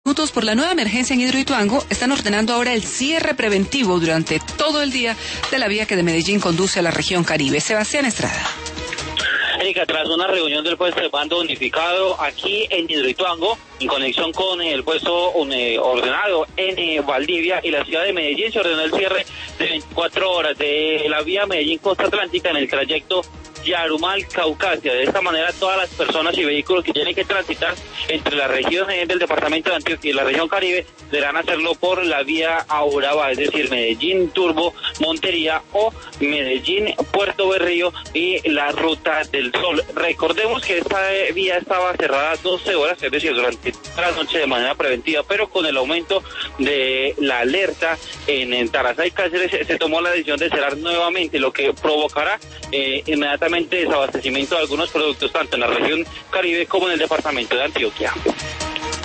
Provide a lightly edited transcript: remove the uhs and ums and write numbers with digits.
Por la nueva emergencia en Hidroituango, están ordenando ahora el cierre preventivo durante todo el día de la vía que de Medellín conduce a la región Caribe. Sebastián Estrada. Erika, tras una reunión del puesto de mando unificado aquí en Hidroituango, en conexión con el puesto ordenado en Valdivia y la ciudad de Medellín, se ordenó el cierre de 24 horas de la vía Medellín-Costa Atlántica en el trayecto Yarumal-Caucasia. De esta manera, todas las personas y vehículos que tienen que transitar entre la región del departamento de Antioquia y la región Caribe deberán hacerlo por la vía Auraba, es decir, Medellín-Turbo, Montería o Medellín-Puerto Berrío y la Ruta del Sol. Recordemos que esta vía estaba cerrada 12 horas, es decir, durante la noche de manera preventiva, pero con el aumento de la alerta en Tarazá y Cáceres se tomó la decisión de cerrar nuevamente, lo que provocará inmediatamente desabastecimiento de algunos productos tanto en la región Caribe como en el departamento de Antioquia.